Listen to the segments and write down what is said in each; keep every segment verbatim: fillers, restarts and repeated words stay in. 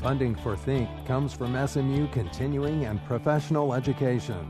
Funding for Think comes from S M U Continuing and Professional Education.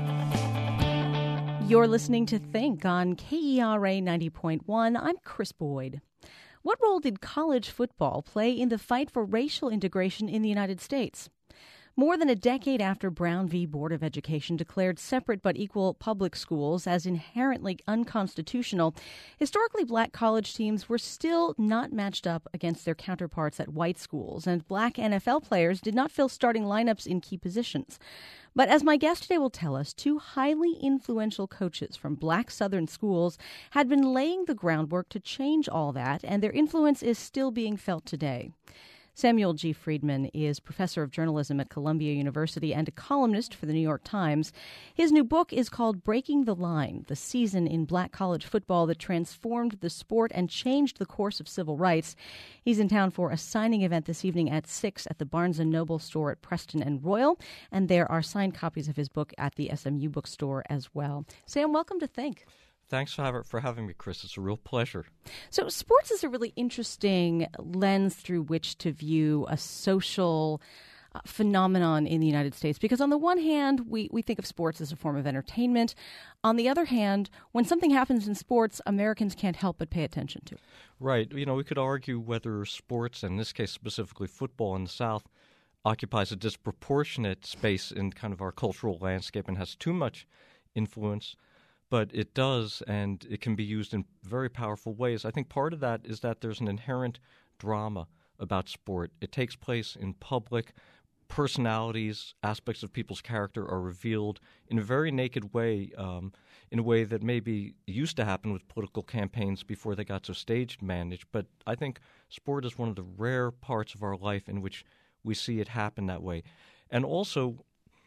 You're listening to Think on K E R A ninety point one. I'm Chris Boyd. What role did college football play in the fight for racial integration in the United States? More than a decade after Brown v. Board of Education declared separate but equal public schools as inherently unconstitutional, historically black college teams were still not matched up against their counterparts at white schools, and black N F L players did not fill starting lineups in key positions. But as my guest today will tell us, two highly influential coaches from black Southern schools had been laying the groundwork to change all that, and their influence is still being felt today. Samuel G. Friedman is professor of journalism at Columbia University and a columnist for the New York Times. His new book is called Breaking the Line, the season in black college football that transformed the sport and changed the course of civil rights. He's in town for a signing event this evening at six at the Barnes and Noble store at Preston and Royal, and there are signed copies of his book at the S M U bookstore as well. Sam, welcome to Think. Thanks for having me, Chris. It's a real pleasure. So sports is a really interesting lens through which to view a social uh, phenomenon in the United States, because on the one hand, we, we think of sports as a form of entertainment. On the other hand, when something happens in sports, Americans can't help but pay attention to it. Right. You know, we could argue whether sports, and in this case specifically football in the South, occupies a disproportionate space in kind of our cultural landscape and has too much influence. But it does, and it can be used in very powerful ways. I think part of that is that there's an inherent drama about sport. It takes place in public. Personalities, aspects of people's character are revealed in a very naked way, um, in a way that maybe used to happen with political campaigns before they got so staged managed. But I think sport is one of the rare parts of our life in which we see it happen that way. And also,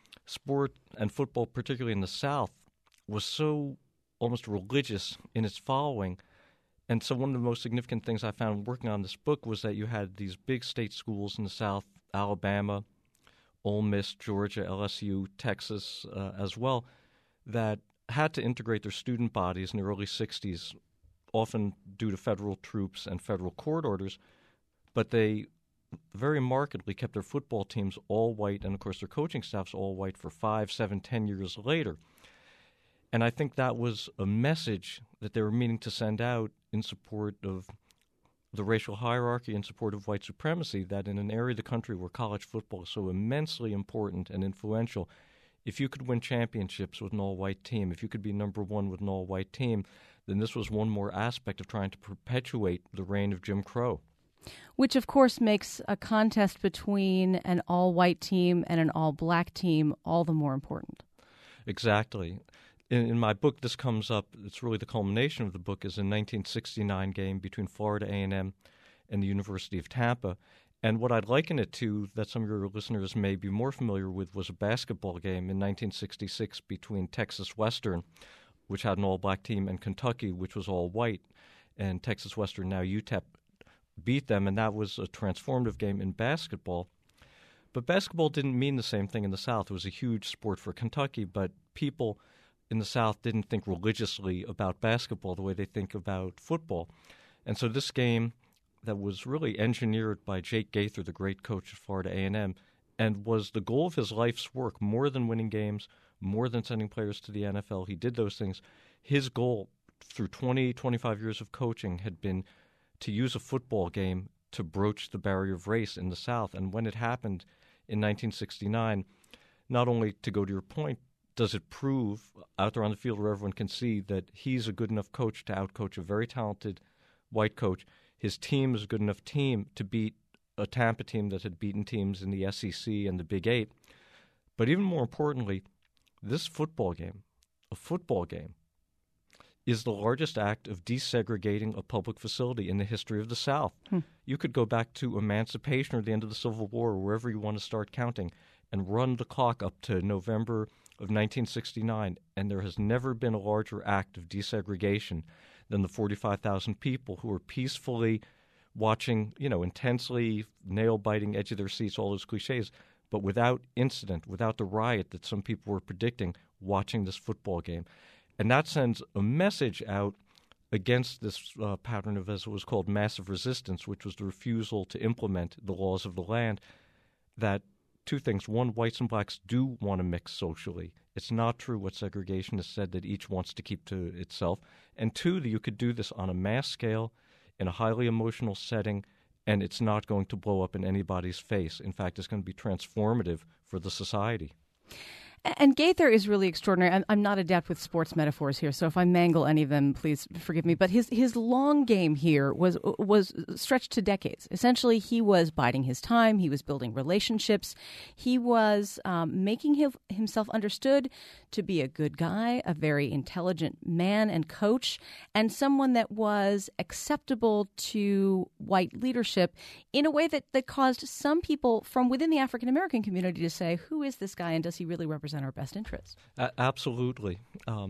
sport and football, particularly in the South, was so almost religious in its following. And so one of the most significant things I found working on this book was that you had these big state schools in the South, Alabama, Ole Miss, Georgia, L S U, Texas uh, as well, that had to integrate their student bodies in the early sixties, often due to federal troops and federal court orders, but they very markedly kept their football teams all white, and of course their coaching staffs all white for five, seven, ten years later. And I think that was a message that they were meaning to send out in support of the racial hierarchy, in support of white supremacy, that in an area of the country where college football is so immensely important and influential, if you could win championships with an all-white team, if you could be number one with an all-white team, then this was one more aspect of trying to perpetuate the reign of Jim Crow. Which, of course, makes a contest between an all-white team and an all-black team all the more important. Exactly. In, in my book, this comes up, it's really the culmination of the book, is a nineteen sixty-nine game between Florida A and M and the University of Tampa. And what I'd liken it to, that some of your listeners may be more familiar with, was a basketball game in nineteen sixty-six between Texas Western, which had an all-black team, and Kentucky, which was all-white. And Texas Western, now U T E P, beat them, and that was a transformative game in basketball. But basketball didn't mean the same thing in the South. It was a huge sport for Kentucky, but people in the South didn't think religiously about basketball the way they think about football. And so this game that was really engineered by Jake Gaither, the great coach at Florida A and M, and was the goal of his life's work, more than winning games, more than sending players to the N F L. He did those things. His goal through twenty, twenty-five years of coaching had been to use a football game to broach the barrier of race in the South. And when it happened in nineteen sixty-nine, not only, to go to your point, does it prove out there on the field where everyone can see that he's a good enough coach to outcoach a very talented white coach. His team is a good enough team to beat a Tampa team that had beaten teams in the S E C and the Big Eight. But even more importantly, this football game, a football game, is the largest act of desegregating a public facility in the history of the South. Hmm. You could go back to emancipation or the end of the Civil War, or wherever you want to start counting, and run the clock up to November of nineteen sixty-nine, and there has never been a larger act of desegregation than the forty-five thousand people who were peacefully watching, you know, intensely, nail-biting, edge of their seats, all those cliches, but without incident, without the riot that some people were predicting, watching this football game. And that sends a message out against this uh, pattern of, as it was called, massive resistance, which was the refusal to implement the laws of the land. that two things. One, whites and blacks do want to mix socially. It's not true what segregation has said that each wants to keep to itself. And two, that you could do this on a mass scale in a highly emotional setting, and it's not going to blow up in anybody's face. In fact, it's going to be transformative for the society. And Gaither is really extraordinary. I'm, I'm not adept with sports metaphors here, so if I mangle any of them, please forgive me. But his his long game here was was stretched to decades. Essentially, he was biding his time. He was building relationships. He was um, making him, himself understood to be a good guy, a very intelligent man and coach, and someone that was acceptable to white leadership in a way that, that caused some people from within the African-American community to say, who is this guy and does he really represent our best interests? Uh, absolutely. Um,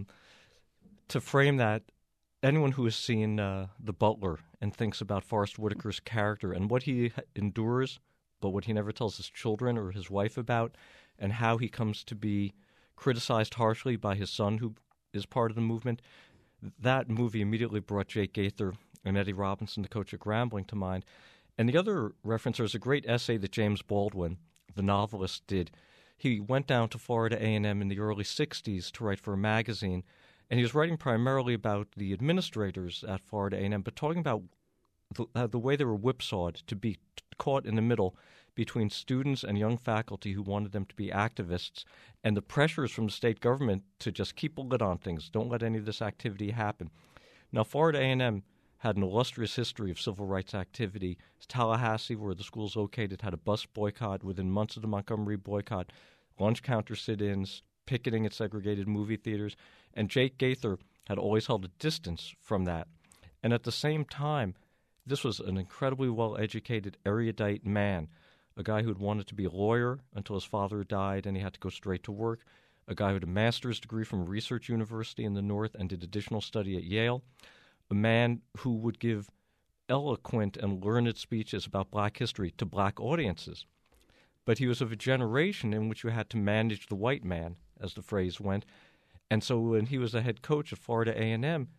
to frame that, anyone who has seen uh, The Butler and thinks about Forrest Whitaker's character and what he endures, but what he never tells his children or his wife about, and how he comes to be criticized harshly by his son, who is part of the movement, that movie immediately brought Jake Gaither and Eddie Robinson, the coach at Grambling, to mind. And the other reference, there's a great essay that James Baldwin, the novelist, did. He went down to Florida A and M in the early sixties to write for a magazine, and he was writing primarily about the administrators at Florida A and M, but talking about the, uh, the way they were whipsawed to be t- caught in the middle between students and young faculty who wanted them to be activists, and the pressures from the state government to just keep a lid on things, don't let any of this activity happen. Now, Florida A and M had an illustrious history of civil rights activity. Tallahassee, where the school's located, had a bus boycott within months of the Montgomery boycott, lunch counter sit-ins, picketing at segregated movie theaters, and Jake Gaither had always held a distance from that. And at the same time, this was an incredibly well-educated, erudite man, a guy who had wanted to be a lawyer until his father died and he had to go straight to work, a guy who had a master's degree from a research university in the North and did additional study at Yale, a man who would give eloquent and learned speeches about black history to black audiences. But he was of a generation in which you had to manage the white man, as the phrase went. And so when he was the head coach at Florida A and M,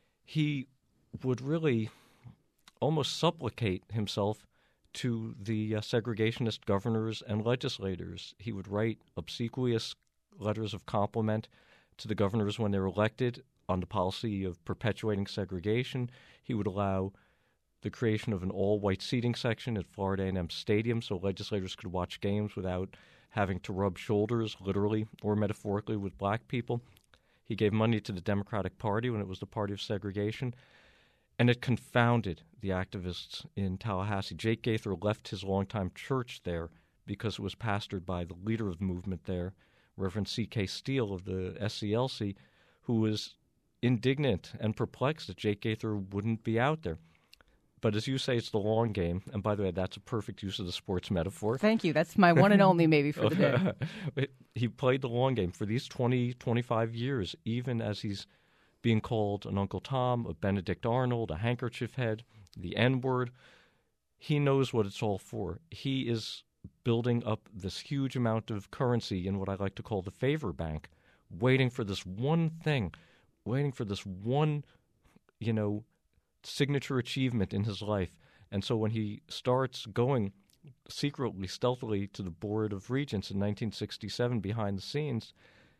he would really almost supplicate himself to the uh, segregationist governors and legislators. He would write obsequious letters of compliment to the governors when they were elected on the policy of perpetuating segregation. He would allow the creation of an all-white seating section at Florida A and M Stadium so legislators could watch games without having to rub shoulders, literally or metaphorically, with black people. He gave money to the Democratic Party when it was the party of segregation, and it confounded the activists in Tallahassee. Jake Gaither left his longtime church there because it was pastored by the leader of the movement there, Reverend C K Steele of the S C L C, who was indignant and perplexed that Jake Gaither wouldn't be out there. But as you say, it's the long game. And by the way, that's a perfect use of the sports metaphor. Thank you. That's my one and only maybe for the day. He played the long game for these twenty, twenty-five years, even as he's being called an Uncle Tom, a Benedict Arnold, a handkerchief head, the N-word. He knows what it's all for. He is building up this huge amount of currency in what I like to call the favor bank, waiting for this one thing, waiting for this one, you know, signature achievement in his life. And so when he starts going secretly, stealthily to the Board of Regents in nineteen sixty-seven behind the scenes,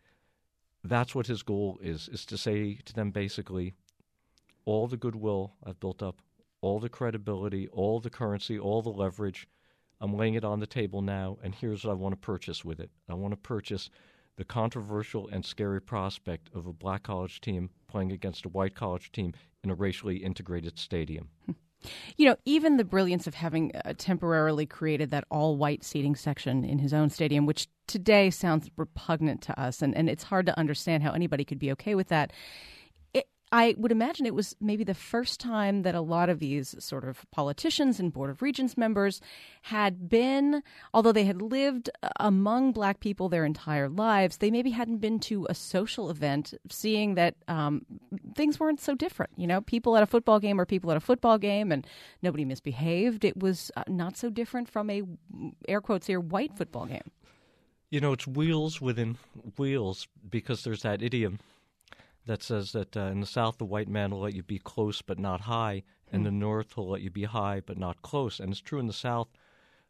that's what his goal is, is to say to them basically, all the goodwill I've built up, all the credibility, all the currency, all the leverage, I'm laying it on the table now, and here's what I want to purchase with it. I want to purchase the controversial and scary prospect of a black college team playing against a white college team in a racially integrated stadium. You know, even the brilliance of having uh, temporarily created that all-white seating section in his own stadium, which today sounds repugnant to us, and, and it's hard to understand how anybody could be okay with that. It, I would imagine it was maybe the first time that a lot of these sort of politicians and Board of Regents members had been, although they had lived among black people their entire lives, they maybe hadn't been to a social event, seeing that um, things weren't so different. You know, people at a football game are people at a football game, and nobody misbehaved. It was uh, not so different from a, air quotes here, white football game. You know, it's wheels within wheels, because there's that idiom that says that uh, in the South, the white man will let you be close but not high. In mm. the North, he'll let you be high but not close. And it's true in the South.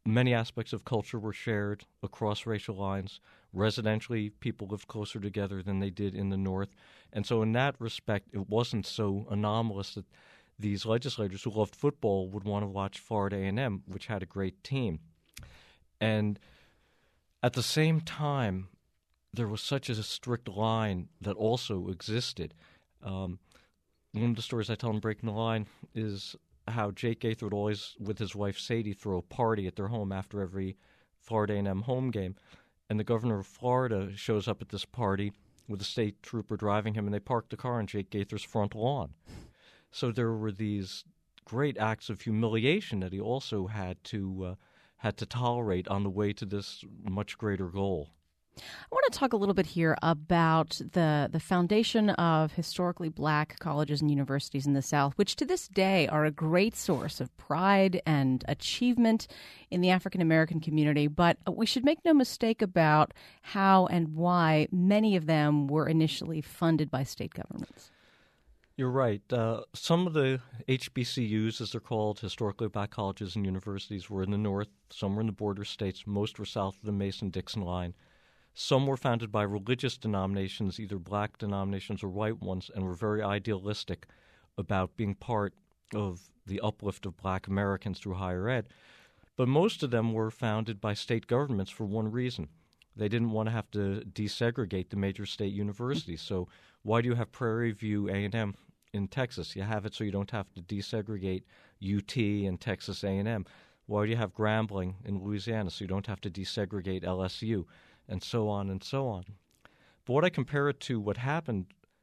many aspects of culture were shared across racial lines. Residentially, people lived closer together than they did in the North. And so in that respect, it wasn't so anomalous that these legislators who loved football would want to watch Florida A and M, which had a great team. And at the same time, there was such a strict line that also existed. Um, one of the stories I tell in Breaking the Line is how Jake Gaither would always, with his wife Sadie, throw a party at their home after every Florida A and M home game. And the governor of Florida shows up at this party with a state trooper driving him, and they park the car on Jake Gaither's front lawn. So there were these great acts of humiliation that he also had to uh, had to tolerate on the way to this much greater goal. I want to talk a little bit here about the, the foundation of historically black colleges and universities in the South, which to this day are a great source of pride and achievement in the African American community. But we should make no mistake about how and why many of them were initially funded by state governments. You're right. Uh, some of the H B C Us, as they're called, historically black colleges and universities, were in the North. Some were in the border states. Most were south of the Mason-Dixon line. Some were founded by religious denominations, either black denominations or white ones, and were very idealistic about being part of the uplift of black Americans through higher ed. But most of them were founded by state governments for one reason. They didn't want to have to desegregate the major state universities. So why do you have Prairie View A and M in Texas? You have it so you don't have to desegregate U T and Texas A and M. Why do you have Grambling in Louisiana so you don't have to desegregate L S U? And so on and so on. But what I compare it to, what happened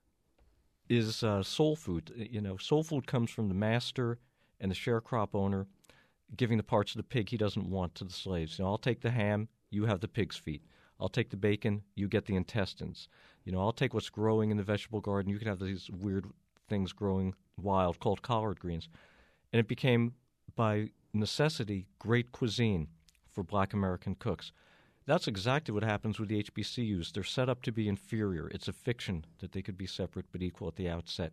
is uh, soul food. You know, soul food comes from the master and the sharecrop owner giving the parts of the pig he doesn't want to the slaves. You know, I'll take the ham, you have the pig's feet. I'll take the bacon, you get the intestines. You know, I'll take what's growing in the vegetable garden, you can have these weird things growing wild called collard greens. And it became, by necessity, great cuisine for black American cooks. That's exactly what happens with the H B C Us. They're set up to be inferior. It's a fiction that they could be separate but equal at the outset.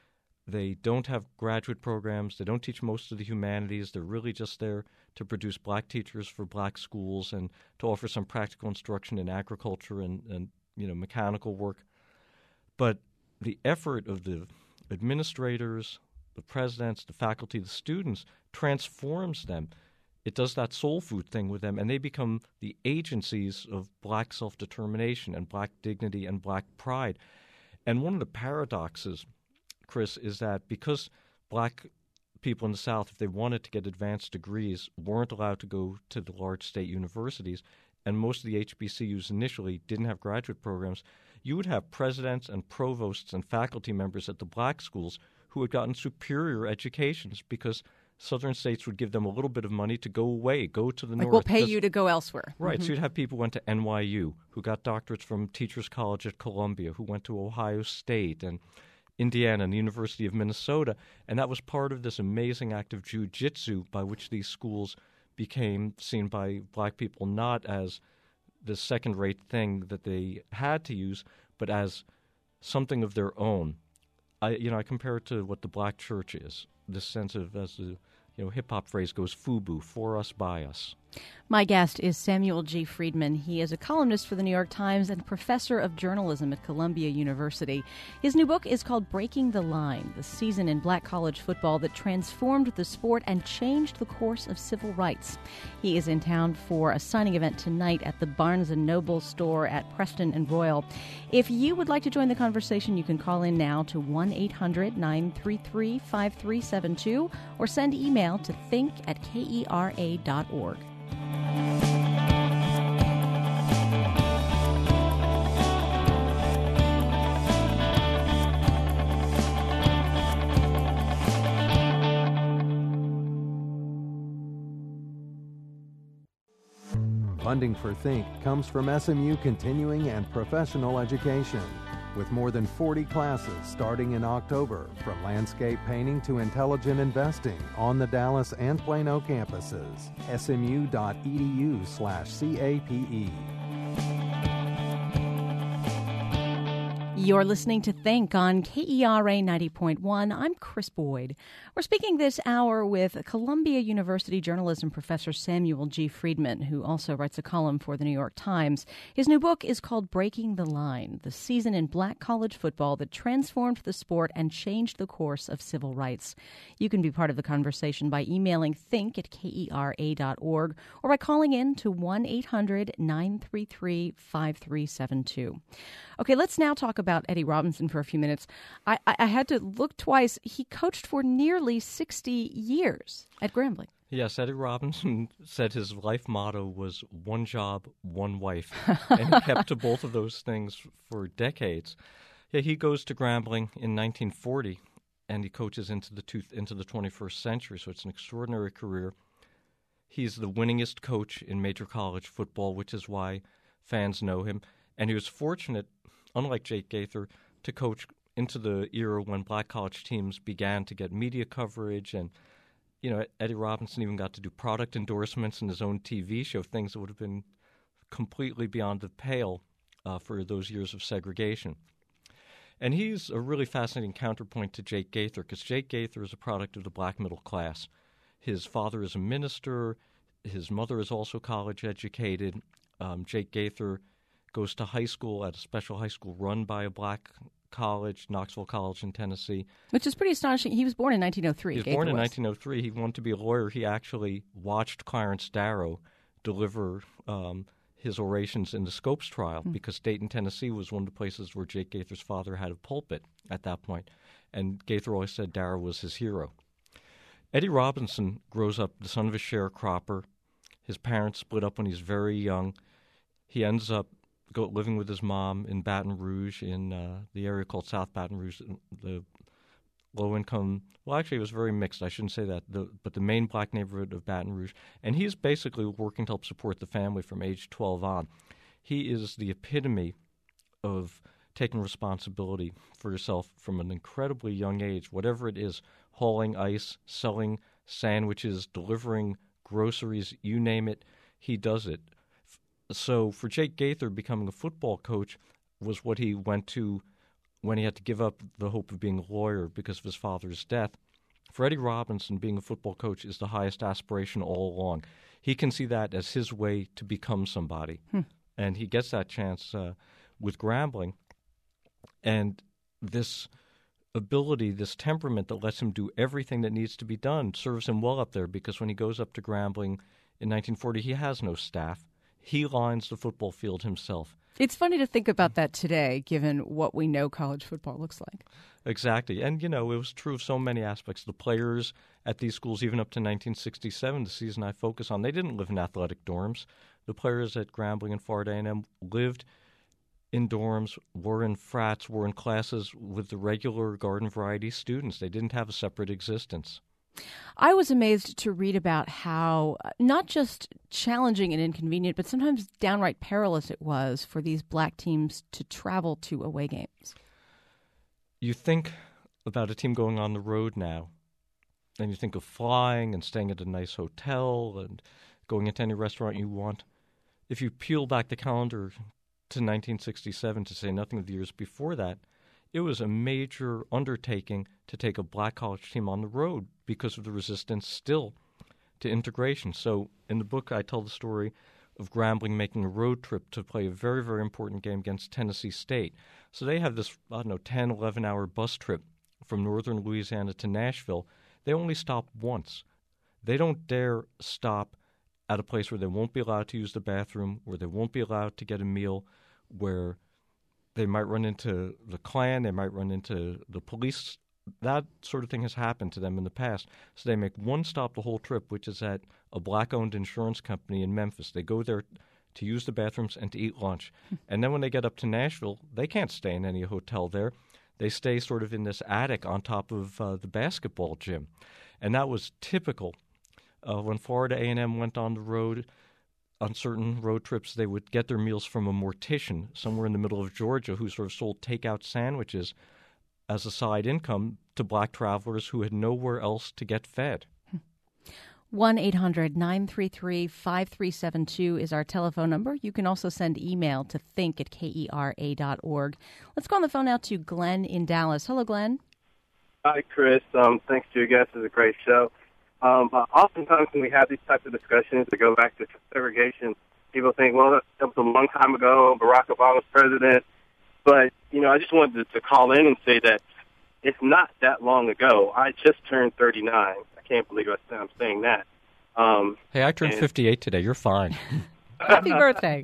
They don't have graduate programs. They don't teach most of the humanities. They're really just there to produce black teachers for black schools and to offer some practical instruction in agriculture and, and you know, mechanical work. But the effort of the administrators, the presidents, the faculty, the students transforms them. It does that soul food thing with them, and they become the agencies of black self-determination and black dignity and black pride. And one of the paradoxes, Chris, is that because black people in the South, if they wanted to get advanced degrees, weren't allowed to go to the large state universities, and most of the H B C Us initially didn't have graduate programs, you would have presidents and provosts and faculty members at the black schools who had gotten superior educations because Southern states would give them a little bit of money to go away, go to the like North. We'll pay you to go elsewhere. Right. Mm-hmm. So you'd have people who went to N Y U, who got doctorates from Teachers College at Columbia, who went to Ohio State and Indiana and the University of Minnesota. And that was part of this amazing act of jujitsu by which these schools became seen by black people not as the second-rate thing that they had to use, but as something of their own. I, you know, I compare it to what the black church is. This sense of, as the you know hip-hop phrase goes, FUBU, for us, by us. My guest is Samuel G. Friedman. He is a columnist for the New York Times and professor of journalism at Columbia University. His new book is called Breaking the Line, the season in black college football that transformed the sport and changed the course of civil rights. He is in town for a signing event tonight at the Barnes and Noble store at Preston and Royal. If you would like to join the conversation, you can call in now to one eight hundred nine three three five three seven two or send email to think at kera dot org. Funding for Think comes from S M U Continuing and Professional Education, with more than forty classes starting in October, from landscape painting to intelligent investing on the Dallas and Plano campuses. S M U dot E D U slash C A P E. You're listening to Think on K E R A ninety point one. I'm Chris Boyd. We're speaking this hour with Columbia University journalism professor Samuel G. Friedman, who also writes a column for the New York Times. His new book is called Breaking the Line, the season in black college football that transformed the sport and changed the course of civil rights. You can be part of the conversation by emailing think at K E R A dot org or by calling in to one eight hundred nine three three five three seven two. Okay, let's now talk about Eddie Robinson for a few minutes. I, I, I had to look twice. He coached for nearly sixty years at Grambling. Yes, Eddie Robinson said his life motto was one job, one wife, and he kept to both of those things for decades. Yeah, he goes to Grambling in nineteen forty, and he coaches into the two, into the twenty-first century, so it's an extraordinary career. He's the winningest coach in major college football, which is why fans know him, and he was fortunate, unlike Jake Gaither, to coach into the era when black college teams began to get media coverage. And, you know, Eddie Robinson even got to do product endorsements in his own T V show, things that would have been completely beyond the pale uh, for those years of segregation. And he's a really fascinating counterpoint to Jake Gaither, because Jake Gaither is a product of the black middle class. His father is a minister. His mother is also college educated. Um, Jake Gaither goes to high school at a special high school run by a black college, Knoxville College in Tennessee. Which is pretty astonishing. He was born in nineteen oh three. He was Gaither born in was. nineteen oh three. He wanted to be a lawyer. He actually watched Clarence Darrow deliver um, his orations in the Scopes trial hmm. because Dayton, Tennessee was one of the places where Jake Gaither's father had a pulpit at that point. And Gaither always said Darrow was his hero. Eddie Robinson grows up the son of a sharecropper. His parents split up when he's very young. He ends up go, living with his mom in Baton Rouge, in uh, the area called South Baton Rouge, the low-income, well, actually, it was very mixed. I shouldn't say that, the, but the main black neighborhood of Baton Rouge. And he's basically working to help support the family from age twelve on. He is the epitome of taking responsibility for yourself from an incredibly young age, whatever it is, hauling ice, selling sandwiches, delivering groceries, you name it, he does it. So for Jake Gaither, becoming a football coach was what he went to when he had to give up the hope of being a lawyer because of his father's death. For Eddie Robinson, being a football coach is the highest aspiration all along. He can see that as his way to become somebody. Hmm. And he gets that chance uh, with Grambling. And this ability, this temperament that lets him do everything that needs to be done serves him well up there, because when he goes up to Grambling in nineteen forty, he has no staff. He lines the football field himself. It's funny to think about that today, given what we know college football looks like. Exactly. And, you know, it was true of so many aspects. The players at these schools, even up to nineteen sixty-seven, the season I focus on, they didn't live in athletic dorms. The players at Grambling and Florida A and M lived in dorms, were in frats, were in classes with the regular garden variety students. They didn't have a separate existence. I was amazed to read about how not just challenging and inconvenient, but sometimes downright perilous it was for these black teams to travel to away games. You think about a team going on the road now, and you think of flying and staying at a nice hotel and going into any restaurant you want. If you peel back the calendar to nineteen sixty-seven, to say nothing of the years before that, it was a major undertaking to take a black college team on the road because of the resistance still to integration. So in the book, I tell the story of Grambling making a road trip to play a very, very important game against Tennessee State. So they have this, I don't know, ten, eleven-hour bus trip from northern Louisiana to Nashville. They only stop once. They don't dare stop at a place where they won't be allowed to use the bathroom, where they won't be allowed to get a meal, where they might run into the Klan, they might run into the police. That sort of thing has happened to them in the past. So they make one stop the whole trip, which is at a black-owned insurance company in Memphis. They go there to use the bathrooms and to eat lunch. And then when they get up to Nashville, they can't stay in any hotel there. They stay sort of in this attic on top of uh, the basketball gym. And that was typical. Uh, when Florida A and M went on the road, on certain road trips, they would get their meals from a mortician somewhere in the middle of Georgia who sort of sold takeout sandwiches as a side income to black travelers who had nowhere else to get fed. one eight hundred nine three three five three seven two is our telephone number. You can also send email to think at K E R A dot org. Let's go on the phone now to Glenn in Dallas. Hello, Glenn. Hi, Chris. Um, thanks to your guests. It's a great show. Um, uh, oftentimes when we have these types of discussions that go back to segregation, people think, well, that was a long time ago. Barack Obama was president. But, you know, I just wanted to, to call in and say that it's not that long ago. I just turned thirty-nine. I can't believe I'm saying that. Um, hey, I turned and, fifty-eight today. You're fine. Happy birthday.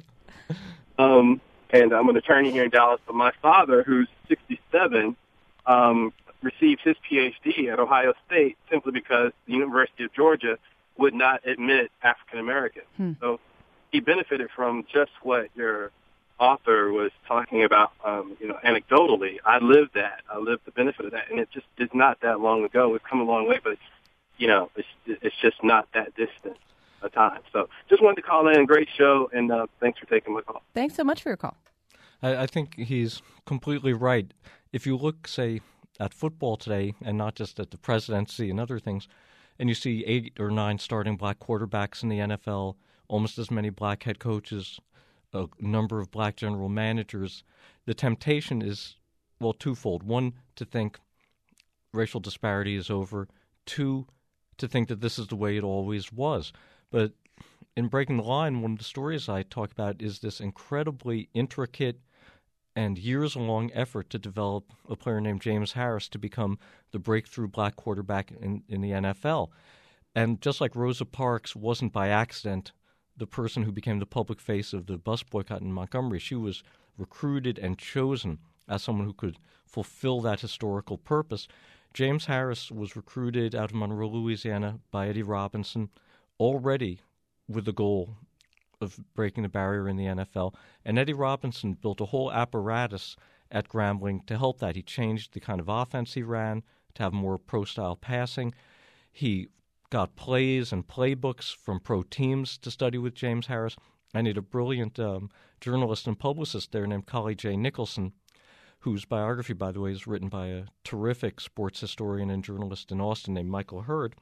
Um, and I'm an attorney here in Dallas. But my father, who's sixty-seven, um, received his P H D at Ohio State simply because the University of Georgia would not admit African Americans. Hmm. So he benefited from just what your author was talking about, um, you know, anecdotally. I lived that. I lived the benefit of that, and it just is not that long ago. We've come a long way, but, you know, it's, it's just not that distant a time. So just wanted to call in. Great show, and uh, thanks for taking my call. Thanks so much for your call. I, I think he's completely right. If you look, say, at football today, and not just at the presidency and other things, and you see eight or nine starting black quarterbacks in the N F L, almost as many black head coaches, a number of black general managers, the temptation is, well, twofold. One, to think racial disparity is over. Two, to think that this is the way it always was. But in Breaking the Line, one of the stories I talk about is this incredibly intricate and years-long effort to develop a player named James Harris to become the breakthrough black quarterback in, in the N F L. And just like Rosa Parks wasn't by accident the person who became the public face of the bus boycott in Montgomery, she was recruited and chosen as someone who could fulfill that historical purpose. James Harris was recruited out of Monroe, Louisiana by Eddie Robinson, already with the goal of breaking the barrier in the N F L. And Eddie Robinson built a whole apparatus at Grambling to help that. He changed the kind of offense he ran to have more pro-style passing. He got plays and playbooks from pro teams to study with James Harris. And he had a brilliant um, journalist and publicist there named Collie J. Nicholson, whose biography, by the way, is written by a terrific sports historian and journalist in Austin named Michael Hurd.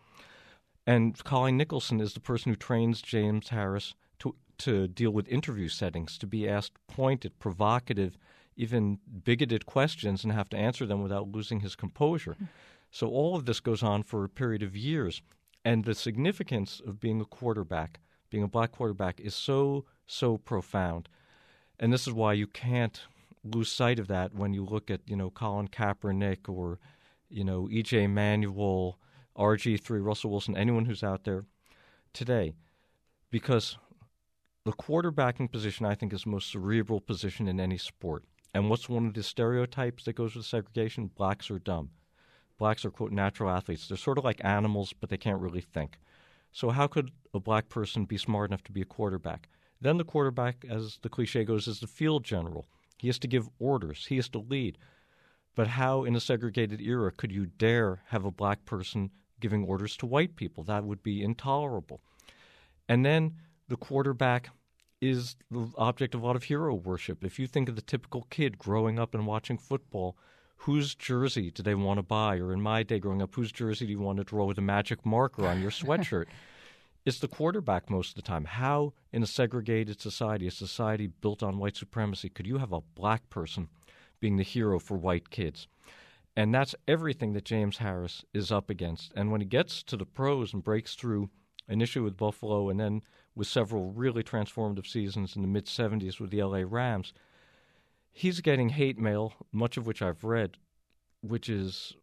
And Collie Nicholson is the person who trains James Harris to to deal with interview settings, to be asked pointed, provocative, even bigoted questions and have to answer them without losing his composure. So all of this goes on for a period of years. And the significance of being a quarterback, being a black quarterback, is so, so profound. And this is why you can't lose sight of that when you look at, you know, Colin Kaepernick or, you know, E J Manuel, R G three, Russell Wilson, anyone who's out there today. Because the quarterbacking position, I think, is the most cerebral position in any sport. And what's one of the stereotypes that goes with segregation? Blacks are dumb. Blacks are, quote, natural athletes. They're sort of like animals, but they can't really think. So how could a black person be smart enough to be a quarterback? Then the quarterback, as the cliche goes, is the field general. He has to give orders. He has to lead. But how, in a segregated era, could you dare have a black person giving orders to white people? That would be intolerable. And then the quarterback is the object of a lot of hero worship. If you think of the typical kid growing up and watching football, whose jersey do they want to buy? Or in my day growing up, whose jersey do you want to draw with a magic marker on your sweatshirt? It's the quarterback most of the time. How, in a segregated society, a society built on white supremacy, could you have a black person being the hero for white kids? And that's everything that James Harris is up against. And when he gets to the pros and breaks through initially with Buffalo and then with several really transformative seasons in the mid-seventies with the L A Rams, he's getting hate mail, much of which I've read, which is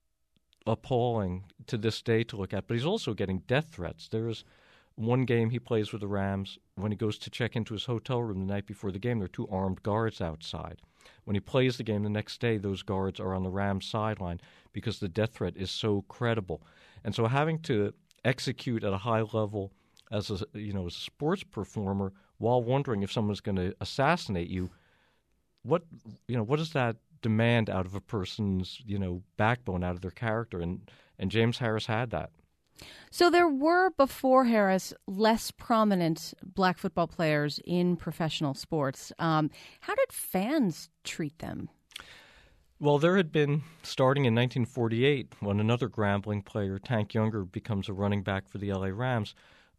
appalling to this day to look at. But he's also getting death threats. There's one game he plays with the Rams. When he goes to check into his hotel room the night before the game, there are two armed guards outside. When he plays the game the next day, those guards are on the Rams sideline because the death threat is so credible. And so having to execute at a high level as a, you know, as a sports performer while wondering if someone's going to assassinate you, what you know, what does that demand out of a person's, you know, backbone, out of their character? And and James Harris had that. So there were, before Harris, less prominent black football players in professional sports. Um, how did fans treat them? Well, there had been, starting in nineteen forty-eight, when another Grambling player, Tank Younger, becomes a running back for the L A Rams,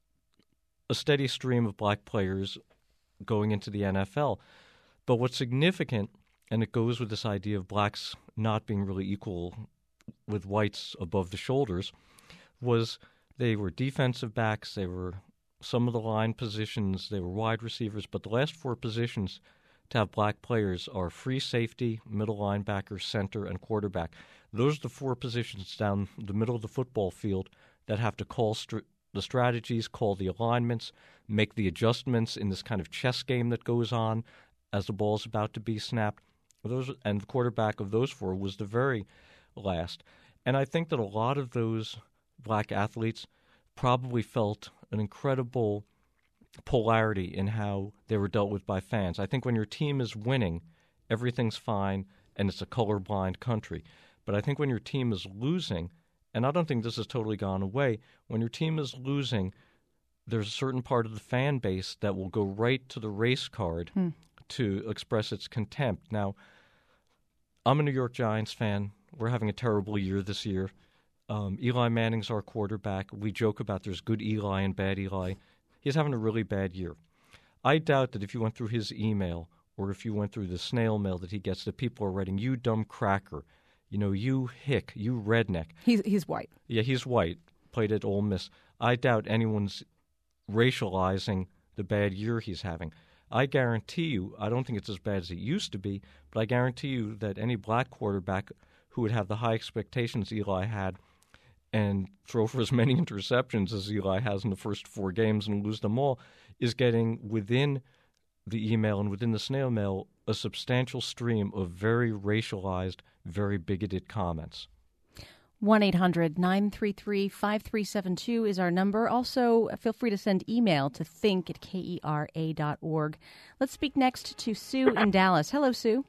a steady stream of black players going into the N F L. But what's significant, and it goes with this idea of blacks not being really equal with whites above the shoulders, was they were defensive backs, they were some of the line positions, they were wide receivers, but the last four positions to have black players are free safety, middle linebacker, center, and quarterback. Those are the four positions down the middle of the football field that have to call str- the strategies, call the alignments, make the adjustments in this kind of chess game that goes on as the ball is about to be snapped. Those and the quarterback of those four was the very last. And I think that a lot of those black athletes probably felt an incredible polarity in how they were dealt with by fans. I think when your team is winning, everything's fine, and it's a colorblind country. But I think when your team is losing, and I don't think this has totally gone away, when your team is losing, there's a certain part of the fan base that will go right to the race card hmm. to express its contempt. Now, I'm a New York Giants fan. We're having a terrible year this year. Um, Eli Manning's our quarterback. We joke about there's good Eli and bad Eli. He's having a really bad year. I doubt that if you went through his email or if you went through the snail mail that he gets, that people are writing, you dumb cracker, you know, you hick, you redneck. He's he's white. Yeah, he's white, played at Ole Miss. I doubt anyone's racializing the bad year he's having. I guarantee you, I don't think it's as bad as it used to be, but I guarantee you that any black quarterback who would have the high expectations Eli had and throw for as many interceptions as Eli has in the first four games and lose them all, is getting within the email and within the snail mail a substantial stream of very racialized, very bigoted comments. one eight hundred nine three three five three seven two is our number. Also, feel free to send email to think at kera dot org. Let's speak next to Sue in Dallas. Hello, Sue.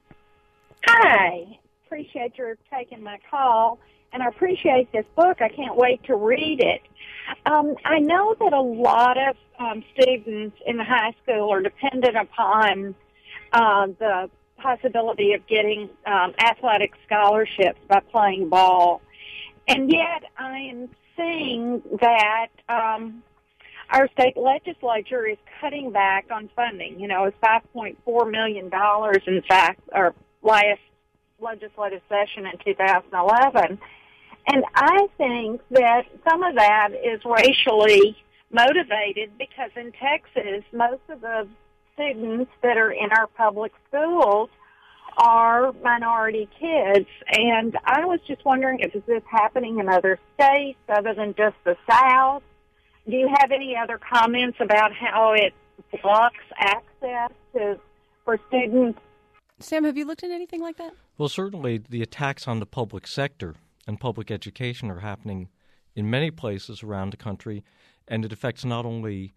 Hi. Appreciate your taking my call. And I appreciate this book. I can't wait to read it. Um, I know that a lot of um, students in the high school are dependent upon uh, the possibility of getting um, athletic scholarships by playing ball. And yet I am seeing that um, our state legislature is cutting back on funding. You know, it's five point four million dollars, in fact, or last legislative session in two thousand eleven. And I think that some of that is racially motivated because in Texas, most of the students that are in our public schools are minority kids. And I was just wondering if this is happening in other states other than just the South. Do you have any other comments about how it blocks access to for students? Sam, have you looked at anything like that? Well, certainly the attacks on the public sector and public education are happening in many places around the country, and it affects not only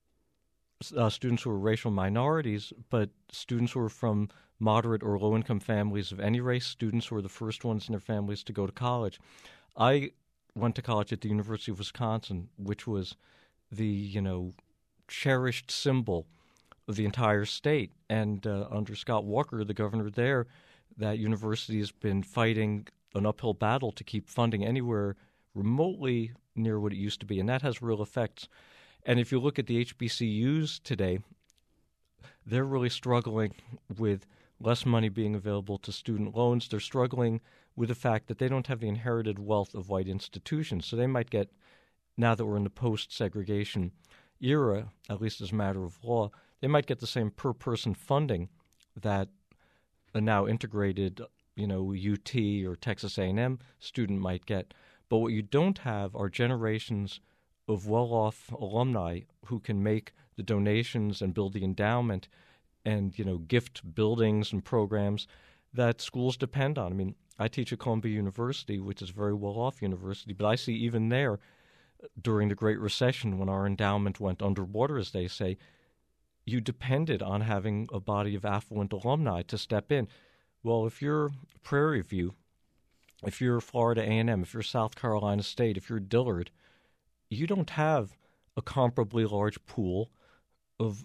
uh, students who are racial minorities, but students who are from moderate or low-income families of any race, students who are the first ones in their families to go to college. I went to college at the University of Wisconsin, which was the, you know, cherished symbol of the entire state. And uh, under Scott Walker, the governor there, that university has been fighting an uphill battle to keep funding anywhere remotely near what it used to be, and that has real effects. And if you look at the H B C Us today, they're really struggling with less money being available to student loans. They're struggling with the fact that they don't have the inherited wealth of white institutions. So they might get, now that we're in the post-segregation era, at least as a matter of law, they might get the same per-person funding that a now integrated you know, U T or Texas A and M student might get. But what you don't have are generations of well-off alumni who can make the donations and build the endowment and, you know, gift buildings and programs that schools depend on. I mean, I teach at Columbia University, which is a very well-off university, but I see even there during the Great Recession when our endowment went underwater, as they say, you depended on having a body of affluent alumni to step in. Well, if you're Prairie View, if you're Florida A and M, if you're South Carolina State, if you're Dillard, you don't have a comparably large pool of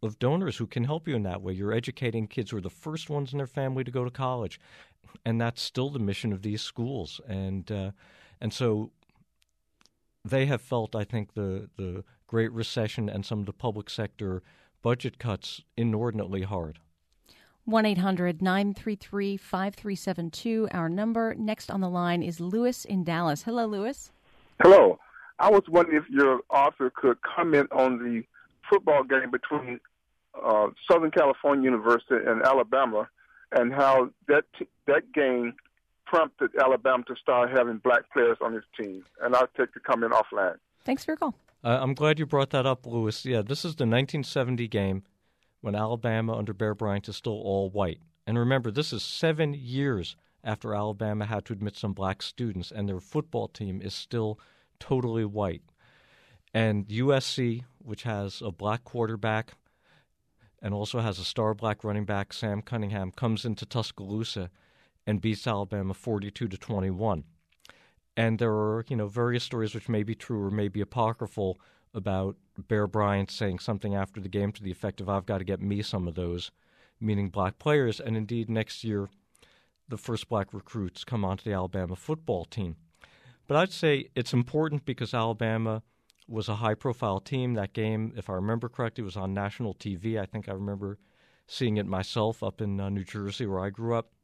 of donors who can help you in that way. You're educating kids who are the first ones in their family to go to college, and that's still the mission of these schools. And uh, and so they have felt, I think, the, the Great Recession and some of the public sector budget cuts inordinately hard. one eight hundred nine three three five three seven two, our number. Next on the line is Lewis in Dallas. Hello, Lewis. Hello. I was wondering if your author could comment on the football game between uh, Southern California University and Alabama, and how that t- that game prompted Alabama to start having black players on his team. And I'll take the comment offline. Thanks for your call. Uh, I'm glad you brought that up, Lewis. Yeah, this is the nineteen seventy game when Alabama under Bear Bryant is still all white. And remember, this is seven years after Alabama had to admit some black students, and their football team is still totally white. And U S C, which has a black quarterback and also has a star black running back, Sam Cunningham, comes into Tuscaloosa and beats Alabama forty-two to twenty-one. And there are, you know, various stories which may be true or may be apocryphal about Bear Bryant saying something after the game to the effect of, I've got to get me some of those, meaning black players. And indeed, next year, the first black recruits come onto the Alabama football team. But I'd say it's important because Alabama was a high-profile team. That game, if I remember correctly, was on national T V. I think I remember seeing it myself up in uh, New Jersey where I grew up.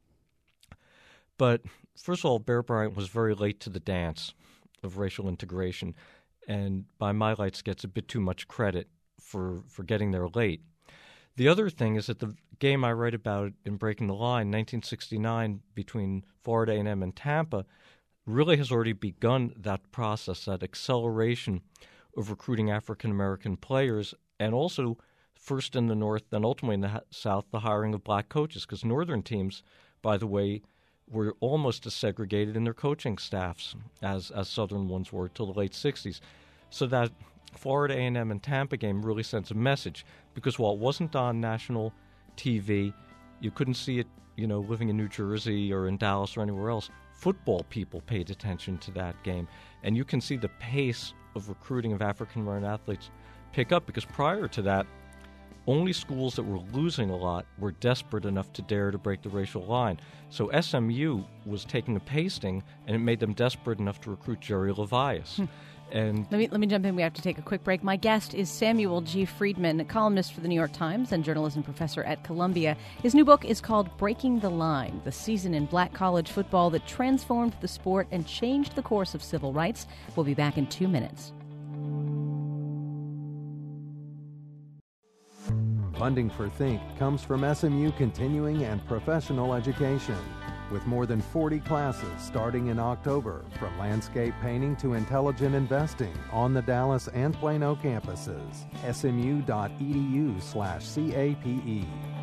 But first of all, Bear Bryant was very late to the dance of racial integration, and by my lights gets a bit too much credit for, for getting there late. The other thing is that the game I write about in Breaking the Line, nineteen sixty-nine, between Florida A and M and Tampa, really has already begun that process, that acceleration of recruiting African-American players, and also first in the North, then ultimately in the South, the hiring of black coaches, because Northern teams, by the way, were almost as segregated in their coaching staffs as, as Southern ones were till the late sixties. So that Florida A and M and Tampa game really sends a message, because while it wasn't on national T V, you couldn't see it, you know, living in New Jersey or in Dallas or anywhere else. Football people paid attention to that game, and you can see the pace of recruiting of African-American athletes pick up, because prior to that, only schools that were losing a lot were desperate enough to dare to break the racial line. So S M U was taking a pasting, and it made them desperate enough to recruit Jerry Levias. Hmm. And let me let me jump in. We have to take a quick break. My guest is Samuel G. Friedman, a columnist for the New York Times and journalism professor at Columbia. His new book is called Breaking the Line, the season in black college football that transformed the sport and changed the course of civil rights. We'll be back in two minutes. Funding for Think comes from S M U Continuing and Professional Education. With more than forty classes starting in October, from landscape painting to intelligent investing on the Dallas and Plano campuses. S M U dot E D U slash C A P E.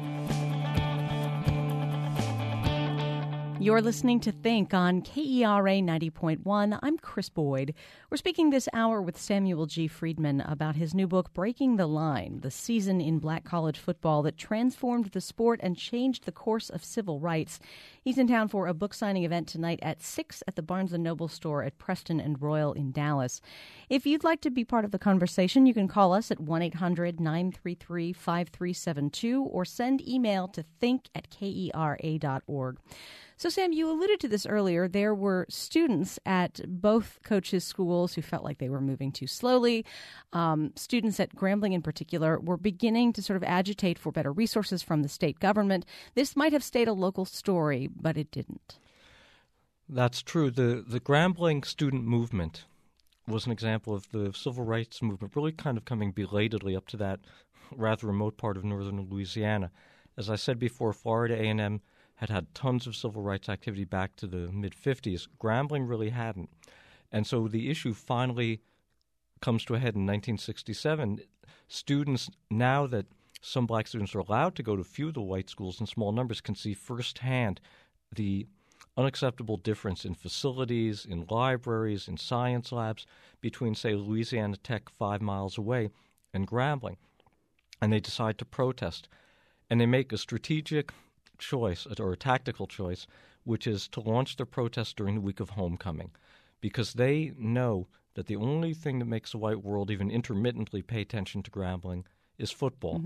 You're listening to Think on K E R A ninety point one. I'm Chris Boyd. We're speaking this hour with Samuel G. Friedman about his new book, Breaking the Line, the season in black college football that transformed the sport and changed the course of civil rights. He's in town for a book signing event tonight at six at the Barnes and Noble store at Preston and Royal in Dallas. If you'd like to be part of the conversation, you can call us at one eight hundred nine three three five three seven two or send email to think at K E R A dot org. So, Sam, you alluded to this earlier. There were students at both coaches' schools who felt like they were moving too slowly. Um, students at Grambling in particular were beginning to sort of agitate for better resources from the state government. This might have stayed a local story, but it didn't. That's true. The, the Grambling student movement was an example of the civil rights movement really kind of coming belatedly up to that rather remote part of northern Louisiana. As I said before, Florida A and M had had tons of civil rights activity back to the mid-fifties. Grambling really hadn't. And so the issue finally comes to a head in nineteen sixty-seven. Students, now that some black students are allowed to go to few of the white schools in small numbers, can see firsthand the unacceptable difference in facilities, in libraries, in science labs between, say, Louisiana Tech five miles away and Grambling. And they decide to protest. And they make a strategic choice or a tactical choice, which is to launch their protest during the week of homecoming, because they know that the only thing that makes the white world even intermittently pay attention to Grambling is football. Mm-hmm.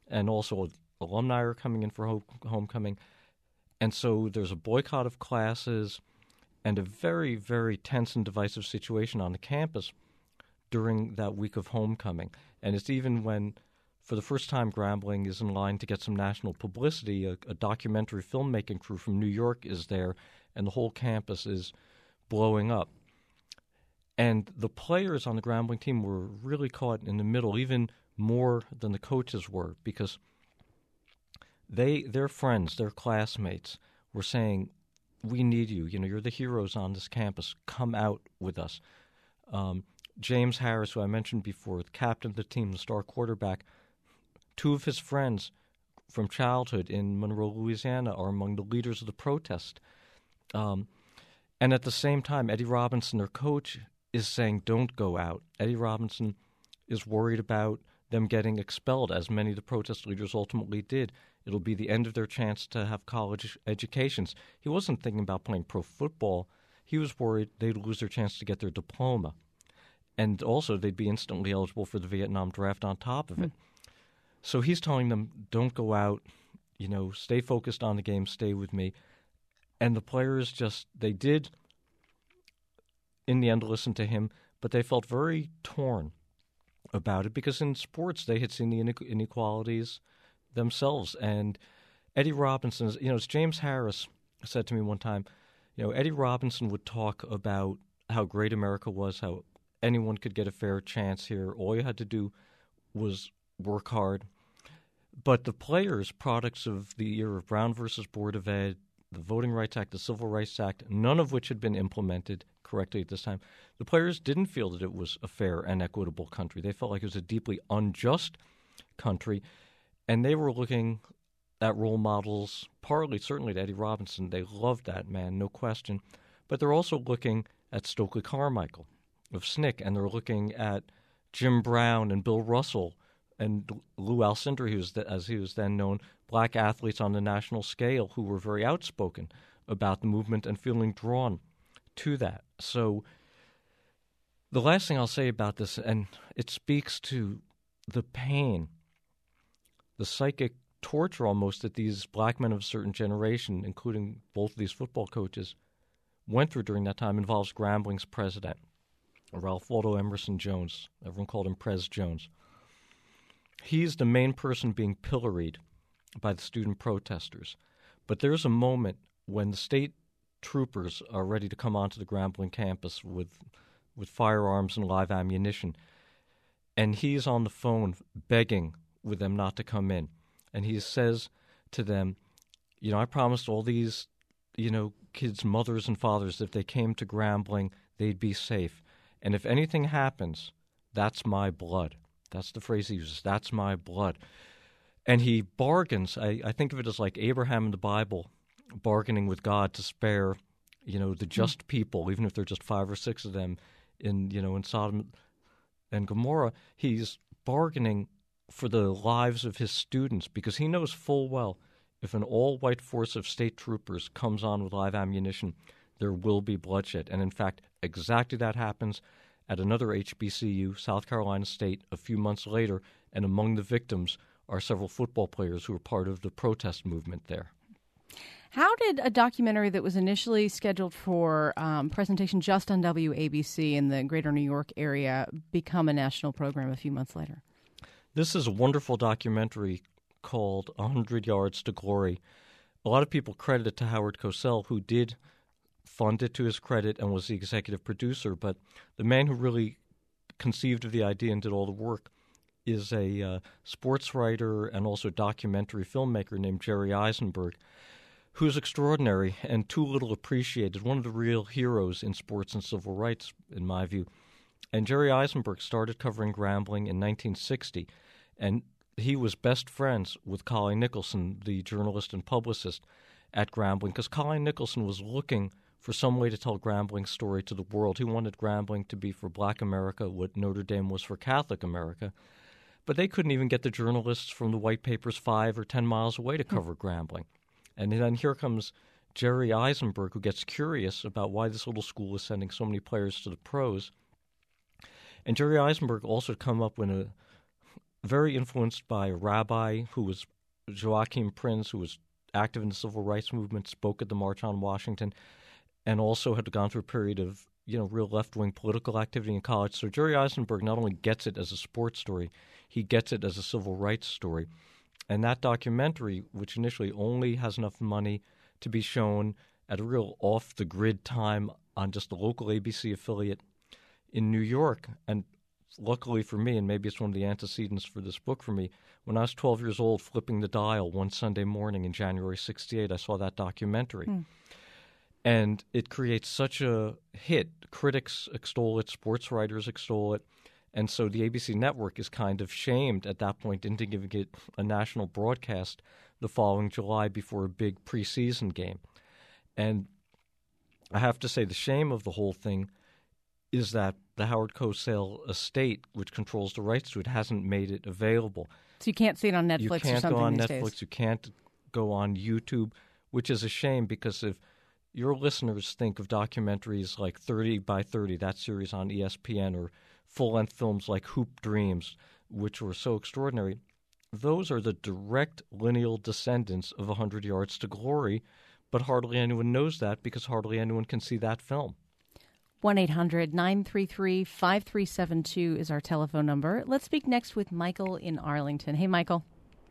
and also alumni are coming in for home- homecoming. And so there's a boycott of classes and a very, very tense and divisive situation on the campus during that week of homecoming. And it's even when, for the first time, Grambling is in line to get some national publicity. A, a documentary filmmaking crew from New York is there, and the whole campus is blowing up. And the players on the Grambling team were really caught in the middle, even more than the coaches were, because they, their friends, their classmates were saying, we need you. You know, you're the heroes on this campus. Come out with us. Um, James Harris, who I mentioned before, the captain of the team, the star quarterback, two of his friends from childhood in Monroe, Louisiana, are among the leaders of the protest. Um, and at the same time, Eddie Robinson, their coach, is saying, don't go out. Eddie Robinson is worried about them getting expelled, as many of the protest leaders ultimately did. It'll be the end of their chance to have college educations. He wasn't thinking about playing pro football. He was worried they'd lose their chance to get their diploma. And also they'd be instantly eligible for the Vietnam draft on top of it. Mm. So he's telling them, don't go out, you know, stay focused on the game, stay with me. And the players just, they did, in the end, listen to him, but they felt very torn about it because in sports they had seen the inequalities themselves. And Eddie Robinson, you know, as James Harris said to me one time, you know, Eddie Robinson would talk about how great America was, how anyone could get a fair chance here. All you had to do was work hard. But the players, products of the era of Brown versus Board of Ed, the Voting Rights Act, the Civil Rights Act, none of which had been implemented correctly at this time, the players didn't feel that it was a fair and equitable country. They felt like it was a deeply unjust country, and they were looking at role models, partly certainly to Eddie Robinson. They loved that man, no question. But they're also looking at Stokely Carmichael of S N C C, and they're looking at Jim Brown and Bill Russell and Lou Alcindor, he was the, as he was then known, black athletes on the national scale who were very outspoken about the movement and feeling drawn to that. So the last thing I'll say about this, and it speaks to the pain, the psychic torture almost that these black men of a certain generation, including both of these football coaches, went through during that time, involves Grambling's president, Ralph Waldo Emerson Jones. Everyone called him Prez Jones. He's the main person being pilloried by the student protesters. But there's a moment when the state troopers are ready to come onto the Grambling campus with with firearms and live ammunition, and he's on the phone begging with them not to come in. And he says to them, you know, I promised all these, you know, kids' mothers and fathers that if they came to Grambling, they'd be safe. And if anything happens, that's my blood. That's the phrase he uses, that's my blood. And he bargains. I, I think of it as like Abraham in the Bible bargaining with God to spare, you know, the just mm. people, even if they're just five or six of them in, you know, in Sodom and Gomorrah. He's bargaining for the lives of his students because he knows full well if an all-white force of state troopers comes on with live ammunition, there will be bloodshed. And in fact, exactly that happens at another H B C U, South Carolina State, a few months later, and among the victims are several football players who were part of the protest movement there. How did a documentary that was initially scheduled for um, presentation just on W A B C in the greater New York area become a national program a few months later? This is a wonderful documentary called one hundred yards to Glory. A lot of people credit it to Howard Cosell, who did fund it to his credit and was the executive producer, but the man who really conceived of the idea and did all the work is a uh, sports writer and also documentary filmmaker named Jerry Eisenberg, who's extraordinary and too little appreciated, one of the real heroes in sports and civil rights, in my view. And Jerry Eisenberg started covering Grambling in nineteen sixty, and he was best friends with Colleen Nicholson, the journalist and publicist at Grambling, because Colleen Nicholson was looking for some way to tell Grambling's story to the world. He wanted Grambling to be for Black America what Notre Dame was for Catholic America. But they couldn't even get the journalists from the white papers five or ten miles away to cover Grambling. And then here comes Jerry Eisenberg, who gets curious about why this little school is sending so many players to the pros. And Jerry Eisenberg also come up with a very influenced by a rabbi who was Joachim Prinz, who was active in the civil rights movement, spoke at the March on Washington, and also had gone through a period of, you know, real left-wing political activity in college. So Jerry Eisenberg not only gets it as a sports story, he gets it as a civil rights story. And that documentary, which initially only has enough money to be shown at a real off-the-grid time on just a local A B C affiliate in New York, and luckily for me, and maybe it's one of the antecedents for this book for me, when I was twelve years old, flipping the dial one Sunday morning in January sixty-eight, I saw that documentary. Mm. And it creates such a hit. Critics extol it, sports writers extol it. And so the A B C network is kind of shamed at that point into giving it a national broadcast the following July before a big preseason game. And I have to say the shame of the whole thing is that the Howard Cosell estate, which controls the rights to it, hasn't made it available. So you can't see it on Netflix or something You can't go on these Netflix. Days. You can't go on YouTube, which is a shame because if your listeners think of documentaries like thirty by thirty, that series on E S P N, or full-length films like Hoop Dreams, which were so extraordinary, those are the direct lineal descendants of one hundred Yards to Glory, but hardly anyone knows that because hardly anyone can see that film. one eight hundred nine three three five three seven two is our telephone number. Let's speak next with Michael in Arlington. Hey, Michael.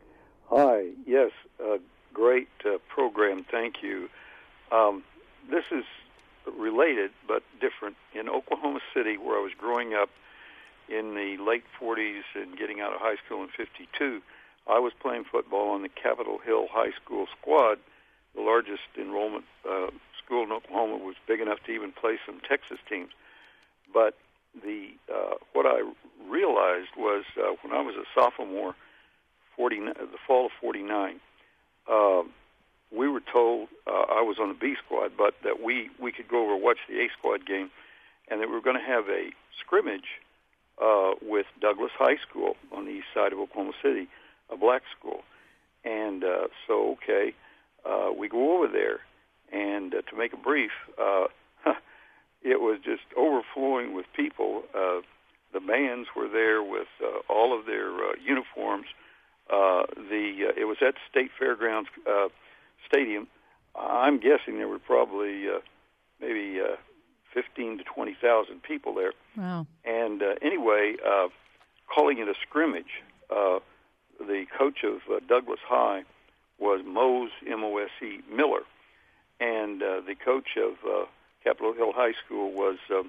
Hi. Yes, uh, great uh, program. Thank you. Um, this is related but different. In Oklahoma City, where I was growing up in the late forties and getting out of high school in fifty-two, I was playing football on the Capitol Hill High School squad. The largest enrollment uh, school in Oklahoma was big enough to even play some Texas teams. But the uh, what I realized was uh, when I was a sophomore, forty, the fall of forty-nine, uh, we were told, uh, I was on the B squad, but that we, we could go over and watch the A squad game, and that we were going to have a scrimmage uh, with Douglas High School on the east side of Oklahoma City, a black school. And uh, so, okay, uh, we go over there, and uh, to make it brief, uh, it was just overflowing with people. Uh, the bands were there with uh, all of their uh, uniforms. Uh, the uh, it was at State Fairgrounds uh, Stadium. I'm guessing there were probably uh, maybe uh, fifteen to twenty thousand people there. Wow! And uh, anyway, uh, calling it a scrimmage, uh, the coach of uh, Douglas High was Mose M O S E Miller, and uh, the coach of uh, Capitol Hill High School was um,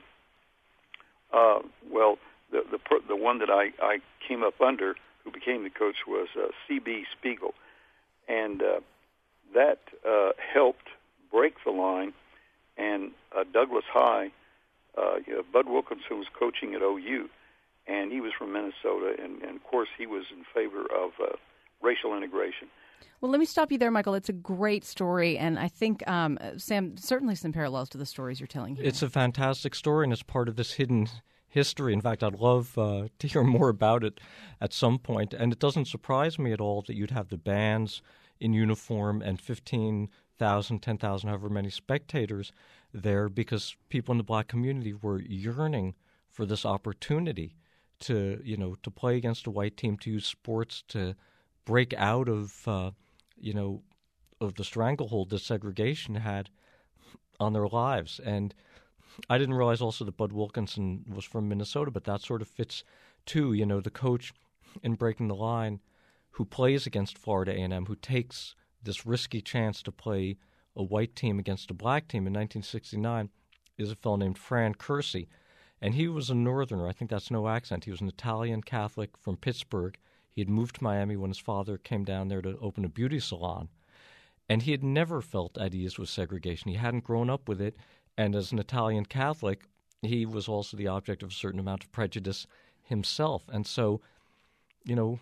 uh, well the the the one that I, I came up under, who became the coach, was uh, C B Spiegel, and uh, that uh, helped break the line. And uh, Douglas High, uh, you know, Bud Wilkinson was coaching at O U, and he was from Minnesota, and, and of course he was in favor of uh, racial integration. Well, let me stop you there, Michael. It's a great story, and I think, um, Sam, certainly some parallels to the stories you're telling here. It's a fantastic story, and it's part of this hidden history. In fact, I'd love uh, to hear more about it at some point. And it doesn't surprise me at all that you'd have the bands in uniform and fifteen thousand, ten thousand, however many spectators there, because people in the black community were yearning for this opportunity to, you know, to play against a white team, to use sports to break out of, uh, you know, of the stranglehold that segregation had on their lives. And I didn't realize also that Bud Wilkinson was from Minnesota, but that sort of fits too. You know, the coach in Breaking the Line who plays against Florida A and M, who takes this risky chance to play a white team against a black team in nineteen sixty-nine, is a fellow named Fran Kersey. And he was a northerner. I think that's no accent. He was an Italian Catholic from Pittsburgh. He had moved to Miami when his father came down there to open a beauty salon. And he had never felt at ease with segregation. He hadn't grown up with it. And as an Italian Catholic, he was also the object of a certain amount of prejudice himself. And so, you know,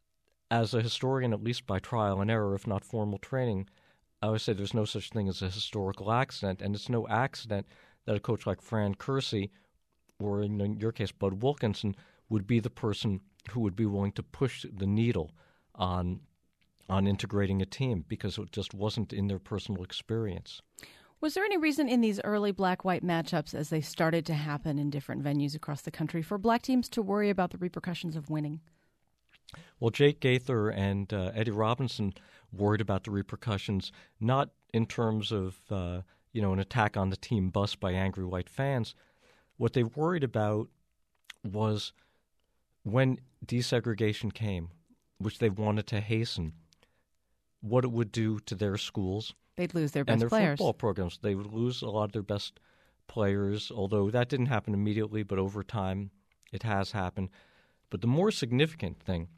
as a historian, at least by trial and error, if not formal training, I always say there's no such thing as a historical accident. And it's no accident that a coach like Fran Kersey, or in your case, Bud Wilkinson, would be the person who would be willing to push the needle on on integrating a team, because it just wasn't in their personal experience. Was there any reason in these early black-white matchups, as they started to happen in different venues across the country, for black teams to worry about the repercussions of winning? Well, Jake Gaither and uh, Eddie Robinson worried about the repercussions, not in terms of uh, you know an attack on the team bus by angry white fans. What they worried about was when desegregation came, which they wanted to hasten, what it would do to their schools. They'd lose their best and their players. football programs. They would lose a lot of their best players, although that didn't happen immediately, but over time it has happened. But the more significant thing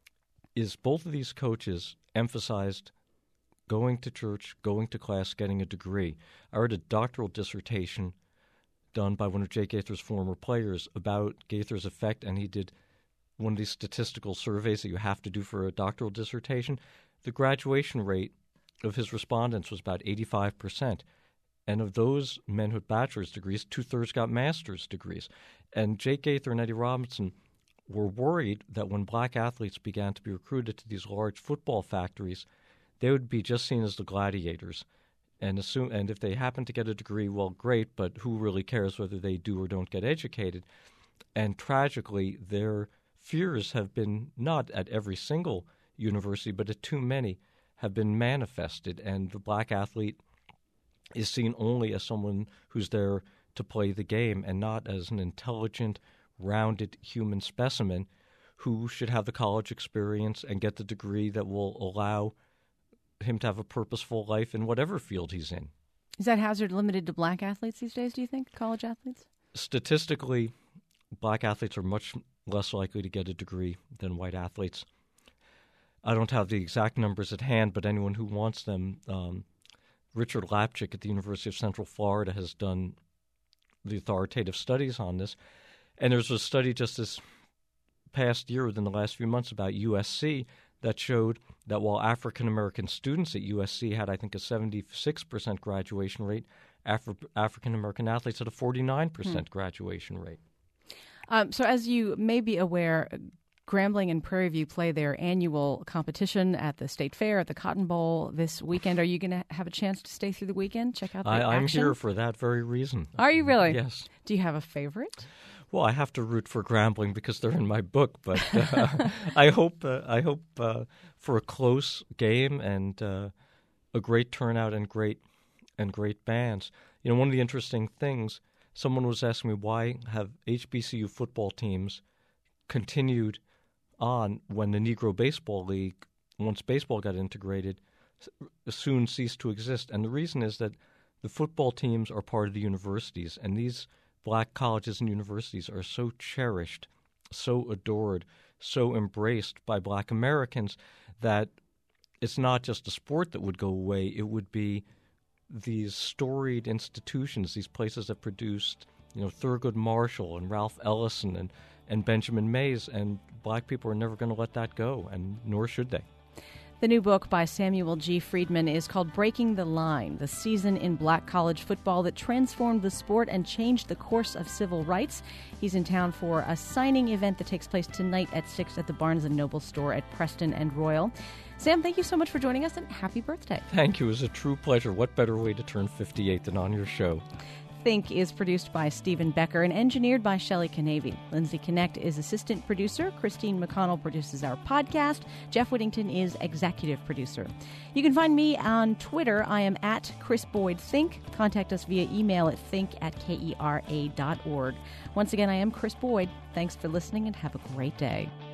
is both of these coaches emphasized going to church, going to class, getting a degree. I read a doctoral dissertation done by one of Jake Gaither's former players about Gaither's effect, and he did one of these statistical surveys that you have to do for a doctoral dissertation. The graduation rate of his respondents was about eighty-five percent. And of those men with bachelor's degrees, two-thirds got master's degrees. And Jake Gaither and Eddie Robinson were worried that when black athletes began to be recruited to these large football factories, they would be just seen as the gladiators. And assume, and if they happen to get a degree, well, great, but who really cares whether they do or don't get educated? And tragically, their fears have been not at every single university, but at too many, have been manifested. And the black athlete is seen only as someone who's there to play the game and not as an intelligent, rounded human specimen who should have the college experience and get the degree that will allow him to have a purposeful life in whatever field he's in. Is that hazard limited to black athletes these days, do you think, college athletes? Statistically, black athletes are much less likely to get a degree than white athletes. I don't have the exact numbers at hand, but anyone who wants them, um, Richard Lapchick at the University of Central Florida has done the authoritative studies on this. And there's a study just this past year, within the last few months, about U S C that showed that while African-American students at U S C had, I think, a seventy-six percent graduation rate, Afri- African-American athletes had a forty-nine percent hmm. graduation rate. Um, so as you may be aware, Grambling and Prairie View play their annual competition at the State Fair, at the Cotton Bowl this weekend. Are you going to have a chance to stay through the weekend? Check out the I, I'm action? here for that very reason. Are you really? Yes. Do you have a favorite? Well, I have to root for Grambling because they're in my book, but uh, I hope uh, I hope uh, for a close game and uh, a great turnout and great and great bands. You know, one of the interesting things, someone was asking me, why have H B C U football teams continued on when the Negro Baseball League, once baseball got integrated, soon ceased to exist? And the reason is that the football teams are part of the universities, and these black colleges and universities are so cherished, so adored, so embraced by black Americans that it's not just a sport that would go away. It would be these storied institutions, these places that produced, you know, Thurgood Marshall and Ralph Ellison and, and Benjamin Mays, and black people are never going to let that go, and nor should they. The new book by Samuel G. Friedman is called Breaking the Line, the season in black college football that transformed the sport and changed the course of civil rights. He's in town for a signing event that takes place tonight at six at the Barnes and Noble store at Preston and Royal. Sam, thank you so much for joining us, and happy birthday. Thank you. It was a true pleasure. What better way to turn fifty-eight than on your show? Think is produced by Stephen Becker and engineered by Shelley Canavy. Lindsay Connect is assistant producer. Christine McConnell produces our podcast. Jeff Whittington is executive producer. You can find me on Twitter. I am at Chris Boyd Think. Contact us via email at think at kera dot org. Once again, I am Chris Boyd. Thanks for listening and have a great day.